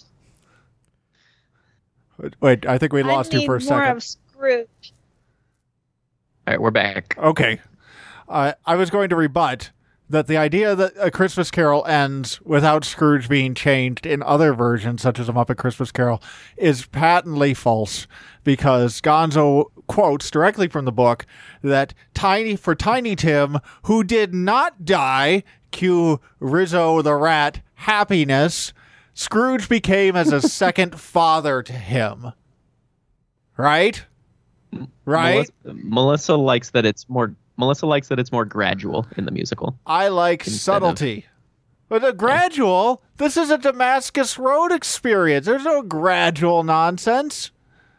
Wait, I think we lost I you for a need more second. of Scrooge. All right, we're back. Okay. Uh, I was going to rebut that the idea that A Christmas Carol ends without Scrooge being changed in other versions, such as A Muppet Christmas Carol, is patently false, because Gonzo quotes directly from the book that Tiny for Tiny Tim, who did not die, cue Rizzo the Rat, happiness, Scrooge became as a second father to him. Right? Right? Melissa, Melissa likes that it's more Melissa likes that it's more gradual in the musical. I like Instead subtlety. But a gradual, this is a Damascus Road experience. There's no gradual nonsense.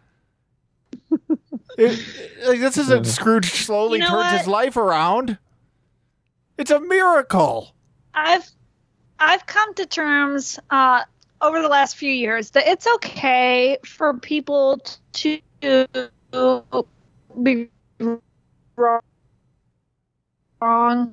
It, like, this isn't Scrooge slowly You know turns what? his life around. It's a miracle. I've I've come to terms uh, over the last few years that it's okay for people to be wrong.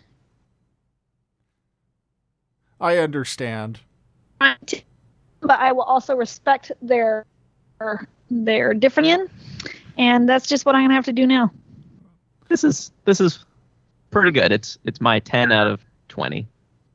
I understand. But I will also respect their their different, and that's just what I'm gonna have to do now. This is this is pretty good. It's it's my ten out of twenty.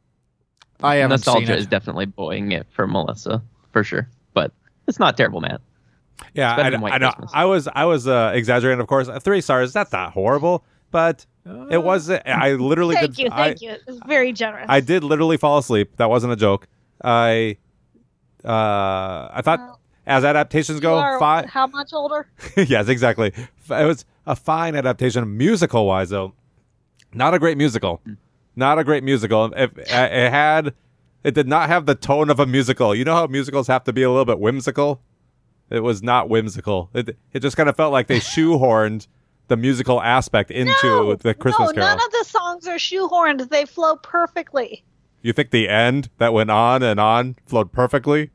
I haven't Nostalgia seen it. is definitely buoying it for Melissa, for sure. But it's not terrible, Matt. Yeah, better I, than White I know. Christmas. I was I was uh, exaggerating, of course. Three stars. That's not horrible, but it was. I literally Thank did. you, I, thank you. It's very generous. I did literally fall asleep. That wasn't a joke. I uh, I thought Well, as adaptations You go, are fine. how much older? Yes, exactly. It was a fine adaptation, musical wise though. Not a great musical. Not a great musical. It, it had. It did not have the tone of a musical. You know how musicals have to be a little bit whimsical? It was not whimsical. It it just kind of felt like they shoehorned the musical aspect into no, the Christmas no, Carol. none of the songs are shoehorned. They flow perfectly. You think the end that went on and on flowed perfectly?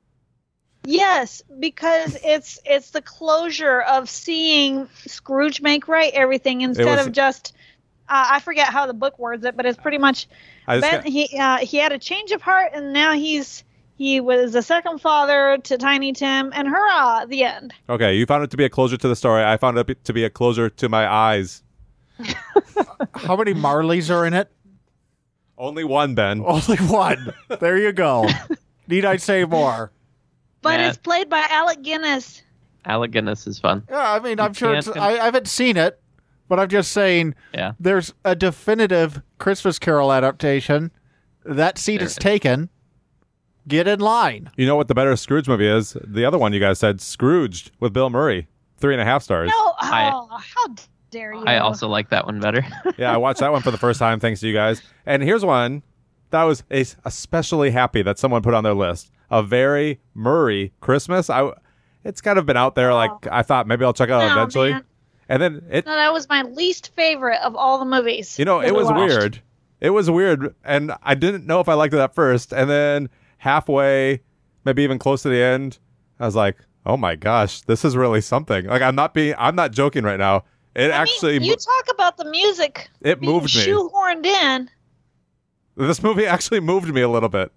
Yes, because it's it's the closure of seeing Scrooge make right everything instead was- of just uh, I forget how the book words it, but it's pretty much I just Ben, got- he uh, he had a change of heart, and now he's he was a second father to Tiny Tim, and hurrah, the end. Okay, you found it to be a closure to the story. I found it to be a closure to my eyes. How many Marleys are in it? Only one, Ben. Only one. There you go. Need I say more? But Matt. it's played by Alec Guinness. Alec Guinness is fun. Yeah, I mean, I'm sure can't it's, com- I, I haven't seen it, but I'm just saying Yeah. there's a definitive Christmas Carol adaptation. That seat There is is. taken. Get in line. You know what the better Scrooge movie is? The other one you guys said, Scrooged with Bill Murray. Three and a half stars. No, oh, I- how dare you? I also like that one better. Yeah, I watched that one for the first time, thanks to you guys. And here's one that I was es- especially happy that someone put on their list. A Very Murray Christmas. I, it's kind of been out there. Like I thought maybe I'll check it out No, eventually. man. And then it, No, that was my least favorite of all the movies. you know, that it we was watched. weird. It was weird, and I didn't know if I liked it at first. And then halfway, maybe even close to the end, I was like, "Oh my gosh, this is really something." Like I'm not being, I'm not joking right now. It I actually, mean, you talk about the music. it being moved me. shoehorned in. This movie actually moved me a little bit.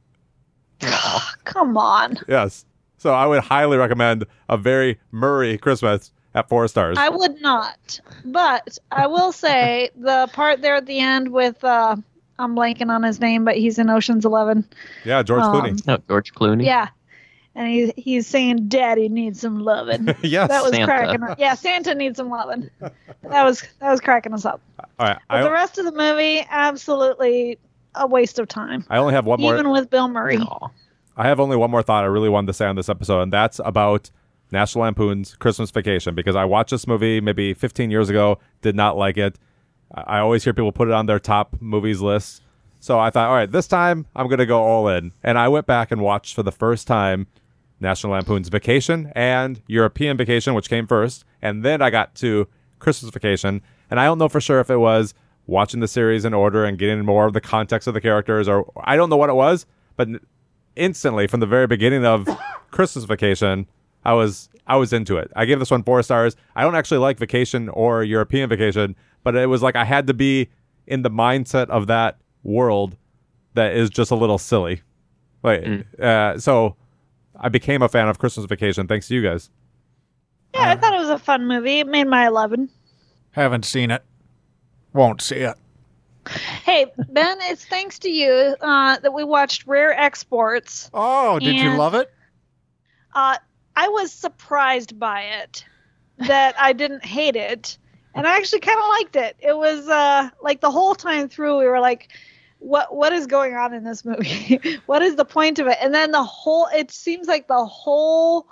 Come on. Yes. So I would highly recommend A Very Murray Christmas at four stars. I would not. But I will say the part there at the end with uh I'm blanking on his name, but he's in Ocean's Eleven. yeah, George um, Clooney. Oh, George Clooney. Yeah. And he's he's saying Daddy needs some loving. Yes. That was Santa. cracking us. Yeah, Santa needs some loving. That was that was cracking us up. All right. But the I, rest of the movie, absolutely a waste of time. I only have one more. Even with Bill Murray. Aw. I have only one more thought I really wanted to say on this episode, and that's about National Lampoon's Christmas Vacation, because I watched this movie maybe fifteen years ago, did not like it. I I always hear people put it on their top movies list. So I thought, all right, this time I'm going to go all in. And I went back and watched for the first time National Lampoon's Vacation and European Vacation, which came first. And then I got to Christmas Vacation. And I don't know for sure if it was watching the series in order and getting more of the context of the characters, or I don't know what it was, but instantly from the very beginning of Christmas Vacation, I was I was into it. I gave this one four stars. I don't actually like Vacation or European Vacation, but it was like I had to be in the mindset of that world that is just a little silly. Wait, uh, so I became a fan of Christmas Vacation thanks to you guys. Yeah, I thought it was a fun movie. It made my eleven. Haven't seen it. Won't see it. Hey, Hey, Ben, it's thanks to you uh, that we watched Rare Exports. Oh, did you And- love it? Uh, I was surprised by it, that I didn't hate it, and I actually kind of liked it. It was uh, like the whole time through, we were like, "What? What is going on in this movie? What is the point of it?" And then the whole, it seems like the whole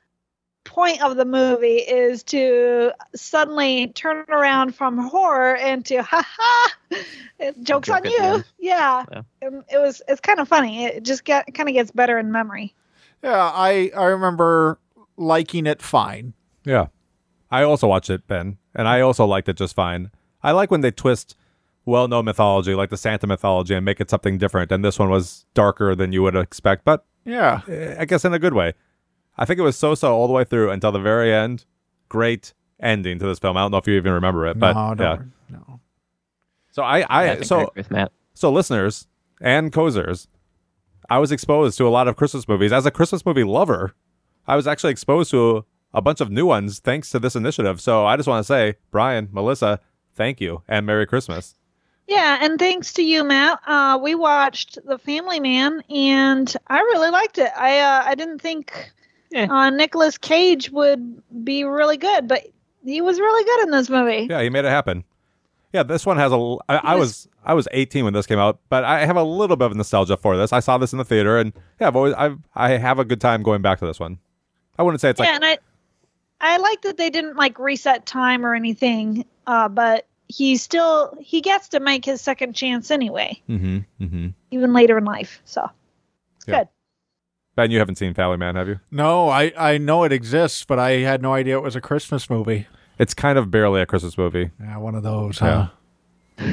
point of the movie is to suddenly turn around from horror into ha ha, jokes Joke on at the you. end. Yeah, Yeah. And it was. It's kind of funny. It just get kind of gets better in memory. Yeah, I I remember liking it fine. Yeah. I also watched it, Ben, and I also liked it just fine. I like when they twist well-known mythology, like the Santa mythology, and make it something different. And this one was darker than you would expect, but Yeah. eh, I guess in a good way. I think it was so-so all the way through until the very end. Great ending to this film. I don't know if you even remember it, but no, yeah. don't, no. So I, Yeah, I, think I so agree with Matt. So, listeners and Kozers, I was exposed to a lot of Christmas movies. As a Christmas movie lover, I was actually exposed to a bunch of new ones thanks to this initiative. So, I just want to say, Brian, Melissa, thank you and Merry Christmas. Yeah, and thanks to you, Matt. Uh, we watched The Family Man, and I really liked it. I uh, I didn't think Yeah. uh, Nicolas Cage would be really good, but he was really good in this movie. Yeah, he made it happen. Yeah, this one has a. I, I was I was eighteen when this came out, but I have a little bit of nostalgia for this. I saw this in the theater, and yeah, I've always I've, I have a good time going back to this one. I wouldn't say it's yeah, like and I I like that they didn't like reset time or anything, uh, but he still he gets to make his second chance anyway, mm-hmm, mm-hmm. even later in life. So it's Yeah. good. Ben, you haven't seen Family Man, have you? No, I, I know it exists, but I had no idea it was a Christmas movie. It's kind of barely a Christmas movie. Yeah, one of those, Yeah. huh?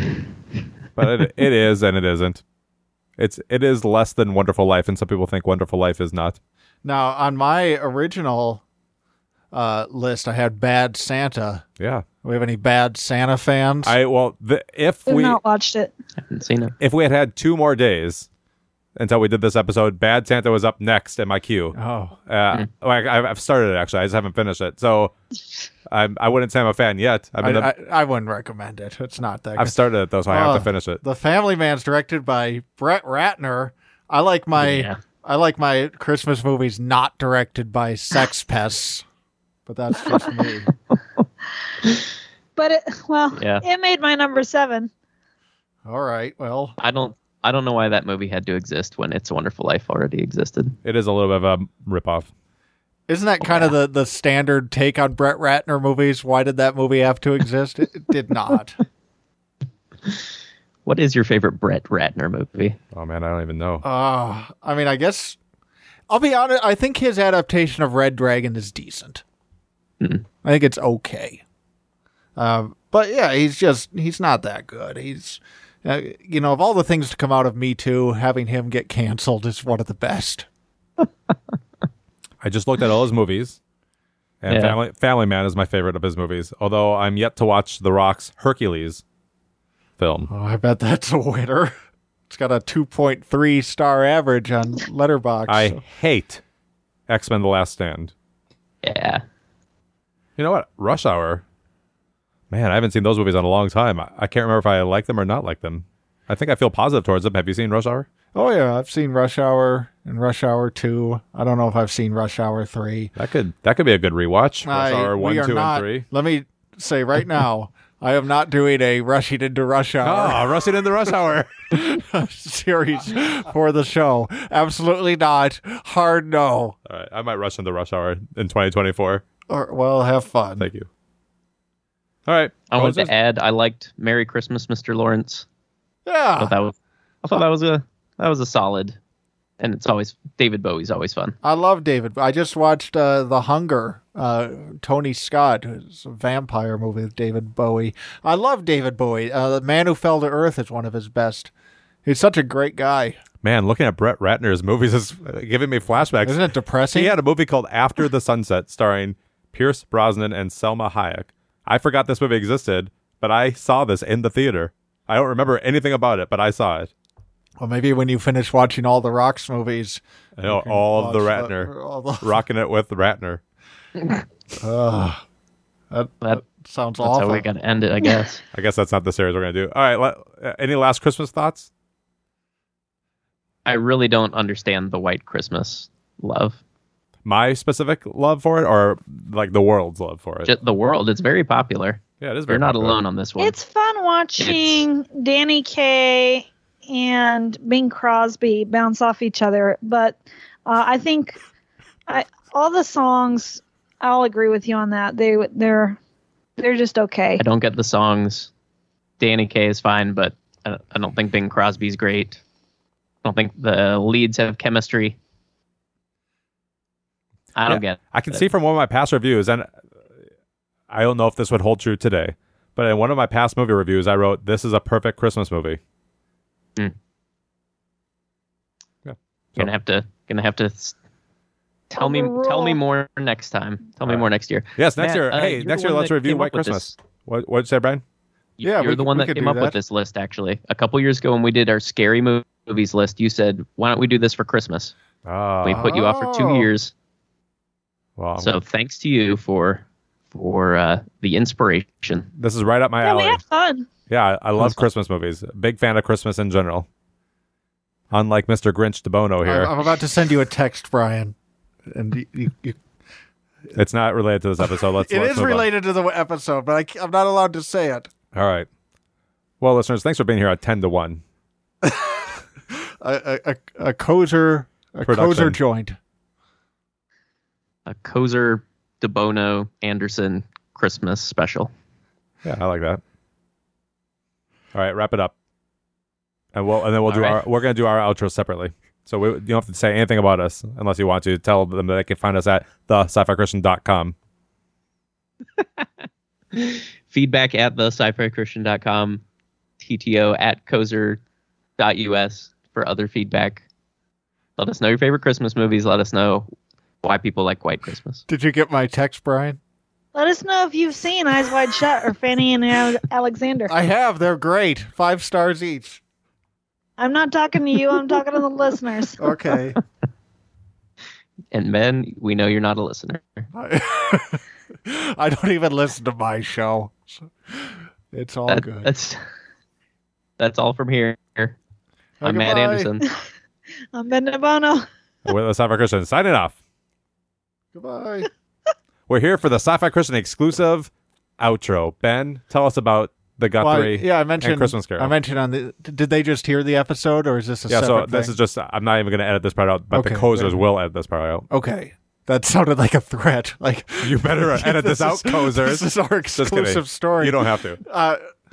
But it, it is and it isn't. It's it is less than Wonderful Life, and some people think Wonderful Life is not. Now, on my original uh, list, I had Bad Santa. Yeah, Do we have any Bad Santa fans? I well, the, if We've we not watched it. I haven't seen it. if we had had two more days until we did this episode, Bad Santa was up next in my queue. oh, Uh, well, I, I've started it actually. I just haven't finished it, so I I wouldn't say I'm a fan yet. I I, mean, I, I wouldn't recommend it. It's not that I've good. started it though, so I have Oh, to finish it. The Family Man's directed by Brett Ratner. I like my Yeah. I like my Christmas movies not directed by sex pests, but that's just me. But it well, Yeah. it made my number seven. All right, well, I don't. I don't know why that movie had to exist when It's a Wonderful Life already existed. It is a little bit of a ripoff. isn't that kind of the, the standard take on Brett Ratner movies? Why did that movie have to exist? It, it did not. What is your favorite Brett Ratner movie? Oh man, I don't even know. Uh, I mean, I guess I'll be honest. I think his adaptation of Red Dragon is decent. Mm. I think it's okay. Um, but yeah, he's just he's not that good. He's uh, you know, of all the things to come out of Me Too, having him get canceled is one of the best. I just looked at all his movies, and Yeah. Family Family Man is my favorite of his movies. Although I'm yet to watch The Rock's Hercules film. Oh, I bet that's a winner. It's got a two point three star average on Letterboxd. I hate X-Men: The Last Stand. Yeah. You know what? Rush Hour. Man, I haven't seen those movies in a long time. I, I can't remember if I like them or not like them. I think I feel positive towards them. Have you seen Rush Hour? Oh yeah, I've seen Rush Hour and Rush Hour two. I don't know if I've seen Rush Hour three. That could that could be a good rewatch. Rush I- Hour we one, are two, not, and three. Let me say right now, I am not doing a rushing into Rush Hour Ah, rushing into Rush Hour. series for the show. Absolutely not. Hard no. All right, I might rush into Rush Hour in twenty twenty-four. Or, well, have fun. Thank you. All right. I Well, wanted it's to add. I liked Merry Christmas, Mister Lawrence. I Yeah. thought that was. I thought that was a. That was a solid. And it's always David Bowie's always fun. I love David. I just watched uh, The Hunger, uh, Tony Scott, who's a vampire movie with David Bowie. I love David Bowie. Uh, The Man Who Fell to Earth is one of his best. He's such a great guy. Man, looking at Brett Ratner's movies is giving me flashbacks. Isn't it depressing? He had a movie called After the Sunset starring Pierce Brosnan and Selma Hayek. I forgot this movie existed, but I saw this in the theater. I don't remember anything about it, but I saw it. Well, maybe when you finish watching all the Rocks movies. I know, you can all of the watch Ratner. all the- Rocking it with Ratner. Ugh. that, That- that sounds That's awful. how we got to end it, I guess. I guess that's not the series we're going to do. All right, let, uh, any last Christmas thoughts? I really don't understand the white Christmas love. My specific love for it, or like the world's love for it? Just the world. It's very popular. Yeah, it is very You're not popular. alone on this one. It's fun watching Danny Kaye and Bing Crosby bounce off each other, but uh, I think I, all the songs, I'll agree with you on that. They they're they're just okay. I don't get the songs. Danny Kaye is fine, but I, I don't think Bing Crosby's great. I don't think the leads have chemistry. I don't Yeah, get. I can see from one of my past reviews, and I don't know if this would hold true today, but in one of my past movie reviews, I wrote, "This is a perfect Christmas movie." Mm. Yeah, Gonna have to. Gonna have to. s- Tell me. Overrule. Tell me more next time. Tell me All more right. next year. Yes, next Matt, year. uh, hey, you're next the year, one let's that review came White up with Christmas. this. What what'd you say, Brian? You- Yeah, you're we the c- one we that could came do up with that. this list. Actually, a couple years ago when we did our scary mo- movies list, you said, "Why don't we do this for Christmas?" Oh, We put you off for two Oh. years. well, So thanks to you for for uh, the inspiration. this is right up my Yeah, we alley. had fun. Yeah, I I love That's fun. Christmas movies. Big fan of Christmas in general. Unlike Mister Grinch DeBono here, I'm, I'm about to send you a text, Brian, and you, you, you, it's not related to this episode. Let's. it let's is move on. related to the episode, but I, c- I'm not allowed to say it. All right. Well, listeners, thanks for being here at ten to one. A a, a, a Kozer a Production. Kozer joint. A Kozer DeBono Anderson Christmas special. Yeah, I like that. All right, wrap it up, and we'll and then we'll All do right. our. We're gonna do our outro separately. So we, you don't have to say anything about us unless you want to. Tell them that they can find us at the sci fi christian dot com. Feedback at the sci fi christian dot com. T T O at kozer dot U S for other feedback. Let us know your favorite Christmas movies. Let us know why people like White Christmas. Did you get my text, Brian? Let us know if you've seen Eyes Wide Shut or Fanny and Ale- Alexander. I have. They're great. Five stars each. I'm not talking to you. I'm talking to the listeners. Okay. And men, we know you're not a listener. I, I don't even listen to my show. So it's all That- good. That's that's all from here. I'm Matt goodbye. Anderson. I'm Ben DeBono. We're the Sci Fi Christian signing off. Goodbye. We're here for the Sci Fi Christian exclusive outro. Ben, tell us about the Well, I- Guthrie. yeah, I mentioned and Christmas Carol. I mentioned on the. Did they just hear the episode, or is this a yeah, so separate this thing? is just. I'm not even going to edit this part out, but Okay, the Kozers good. will edit this part out. Okay, that sounded like a threat. Like You better edit this, out, is, Kozers. This is our Just kidding. exclusive story. You don't have to. Uh,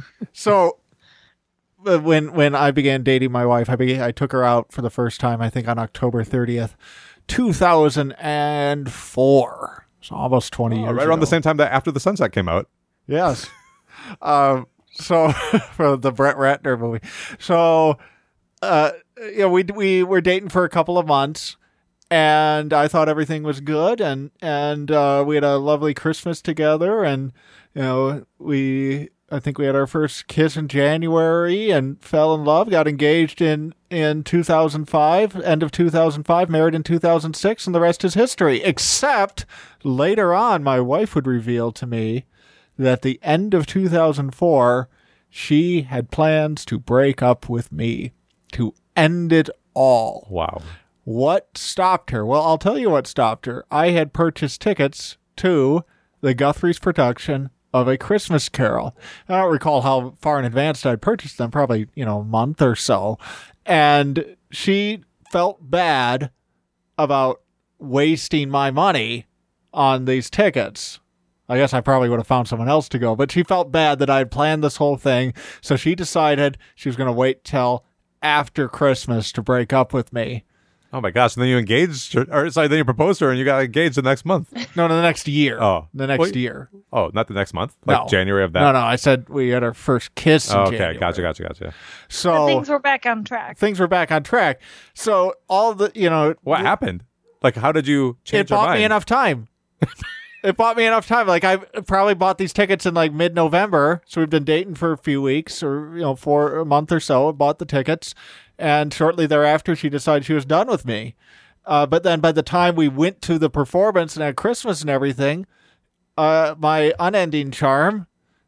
so uh, when when I began dating my wife, I began, I took her out for the first time. I think on October thirtieth, two thousand and four. So almost twenty Oh, years. right around the ago. same time that After the Sunset came out. Yes. um, so for the Brett Ratner movie. So, uh, you know, we we were dating for a couple of months, and I thought everything was good, and and uh, we had a lovely Christmas together, and you know, we I think we had our first kiss in January, and fell in love, got engaged in in two thousand five, end of two thousand five, married in two thousand six, and the rest is history. Except later on, my wife would reveal to me that the end of two thousand four, she had plans to break up with me, to end it all. Wow. What stopped her? Well, I'll tell you what stopped her. I had purchased tickets to the Guthrie's production of A Christmas Carol. I don't recall how far in advance I'd purchased them, probably, you know, a month or so. And she felt bad about wasting my money on these tickets. I guess I probably would have found someone else to go, but she felt bad that I had planned this whole thing. So she decided she was going to wait till after Christmas to break up with me. Oh my gosh. And then you engaged her, or sorry, then you proposed to her and you got engaged the next month. No, no, the next year. Oh. The next Well, year. Oh, not the next month? Like No. January of that? No, no, I said we had our first kiss in Oh, okay. January. Gotcha, gotcha, gotcha. So Things were back on track. things were back on track. So all the, you know, What happened? Like, how did you change it your bought mind? me enough time. It bought me enough time. Like I probably bought these tickets in like mid-November, so we've been dating for a few weeks, or you know, for a month or so. I bought the tickets, and shortly thereafter, she decided she was done with me. Uh, but then by the time we went to the performance and had Christmas and everything, uh, my unending charm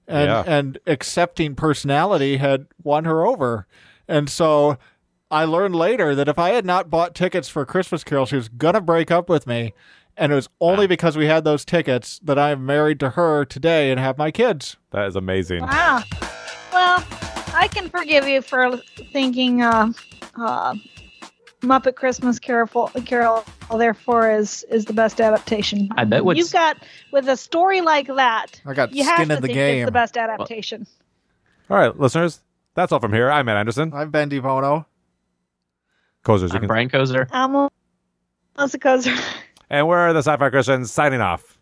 and Yeah. and accepting personality had won her over. And so I learned later that if I had not bought tickets for Christmas Carol, she was gonna break up with me. And it was only Ah. because we had those tickets that I am married to her today and have my kids. That is amazing. Wow. Well, I can forgive you for thinking uh, uh, Muppet Christmas Carol, Carol, therefore, is is the best adaptation. I bet what's- You've got, with a story like that, I got you have skin to in the think game. it's the best adaptation. All right, listeners, that's all from here. I'm Matt Anderson. I'm Ben DiVono. Cozers, you I'm can. Brian Kozer. I'm Melissa Kozer. And we're the Sci-Fi Christians signing off.